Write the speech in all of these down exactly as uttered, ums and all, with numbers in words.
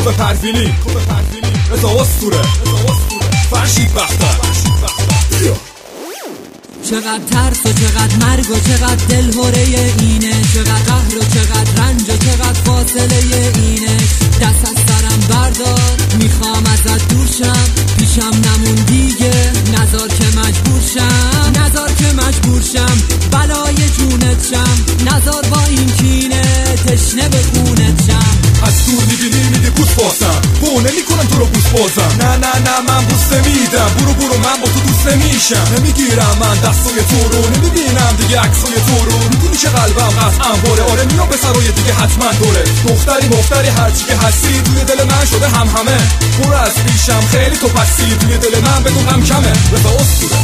خوب پروینی رضا اسطوره فرشید بختر. چقدر ترس و چقدر مرگ و چقدر دلهوره اینه، چقدر قهر و چقدر رنج و چقدر فاصله اینه. دست از سرم بردار میخوام ازت دور شم، پیشم نمون دیگه نذار که مجبور شم، نذار که مجبور شم بلای جونت شم، نذار با این کینه تشنه به خونت شم. از دور میبینی میدی بوس باسم، بو نمی کنم تو رو بوس بازم، نه نه نه من بوس نمیدم، برو برو من با تو دوست نمیشم. نمیگیرم من دستای تو رو، نمیبینم دیگه عکسای تو رو، میدونی که قلبم قطعا باره، آره میام به سرای دیگه حتما دوره. دختری مختری هرچی که هستی توی دل من شده هم همه، برو از پیشم خیلی تو پسی، توی دل من بدون غم کمه. رضا اسطوره.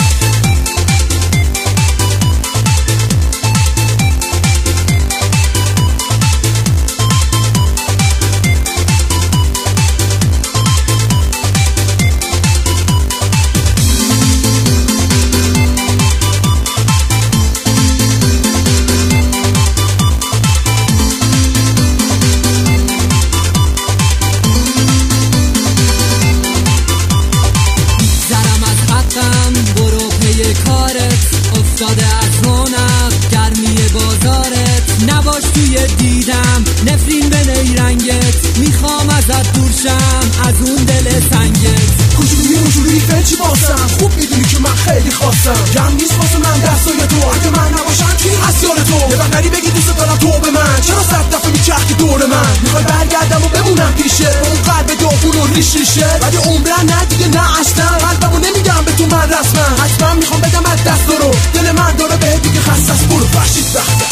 افتاده از رونق گرمی بازارت، نباش توی دیدم نفرین به نیرنگت، میخوام ازت دور شم از اون دل سنگت. کجوری اونجوری فلچی باسم، خوب میدونی که من خیلی خواستم، گم نیست واسه من دستای تو، اگه من نباشم کی هست یار تو؟ یه وقت نری بگی دوست دارم تو به من، چرا صد دفعه میچرخی دور من؟ میخوای برگردم و بمونم پیشه، با اون قلب داغون و ریش ریشه، ولی عمرن نه دیگه نه اصلا، قلبمو نمیدم به تو من رسما، حتما میخوام بدم از دست رو، دل من داره بهت دیگه خسته است، برو فرشید بختر.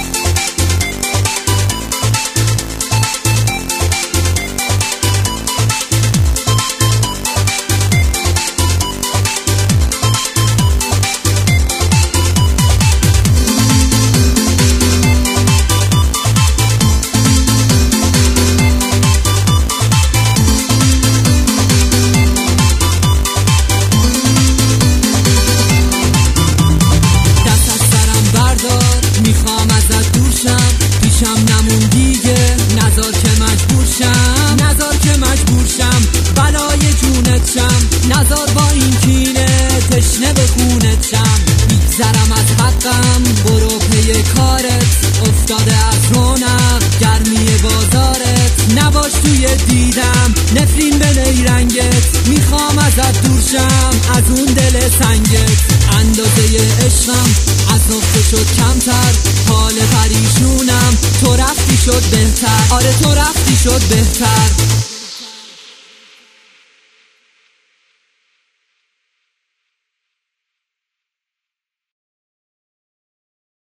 میخوام ازت دور شم، پیشم نمون دیگه نذار که مجبور شم، نذار که مجبور شم بلای جونت شم، نذار با این کینه تشنه به خونت شم. میگذرم از حقم برو پی کارت، افتاده از رونق گرمی بازارت، نباش توی دیدم نفرین به نیرنگت، میخوام ازت دور شم از اون دل سنگت. اندازه عشقم از نقطه شد کمتر، حال پریشونم تو رفتی شد بهتر، آره تو رفتی شد بهتر.